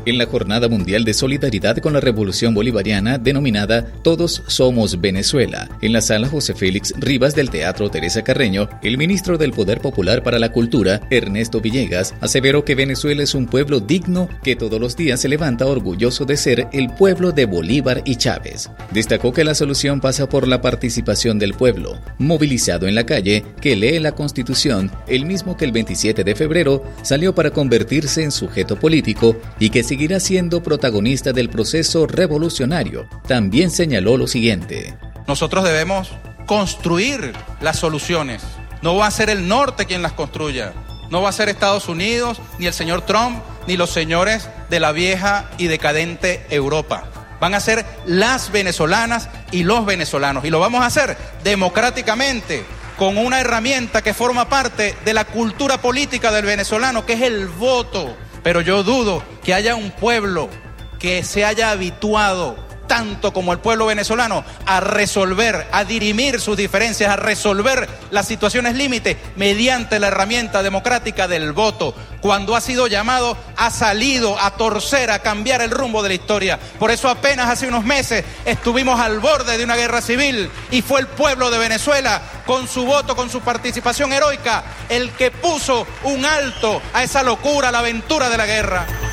en la Jornada Mundial de Solidaridad con la Revolución Bolivariana denominada Todos Somos Venezuela. En la sala José Félix Rivas del Teatro Teresa Carreño, el ministro del Poder Popular para la Cultura, Ernesto Villegas, aseveró que Venezuela es un pueblo digno que todos los días se levanta orgulloso de ser el pueblo de Bolívar y Chávez. Destacó que la solución pasa por la participación del pueblo, movilizado en la calle, que lee la Constitución, el mismo que el 27 de febrero salió para convertirse en sujeto político y que seguirá siendo protagonista del proceso revolucionario. También señaló lo siguiente: nosotros debemos construir las soluciones. No va a ser el norte quien las construya. No va a ser Estados Unidos, ni el señor Trump, ni los señores de la vieja y decadente Europa. Van a ser las venezolanas y los venezolanos. Y lo vamos a hacer democráticamente, con una herramienta que forma parte de la cultura política del venezolano, que es el voto. Pero yo dudo que haya un pueblo que se haya habituado, tanto como el pueblo venezolano, a resolver, a dirimir sus diferencias, a resolver las situaciones límite mediante la herramienta democrática del voto. Cuando ha sido llamado, ha salido a torcer, a cambiar el rumbo de la historia. Por eso apenas hace unos meses estuvimos al borde de una guerra civil y fue el pueblo de Venezuela, con su voto, con su participación heroica, el que puso un alto a esa locura, a la aventura de la guerra.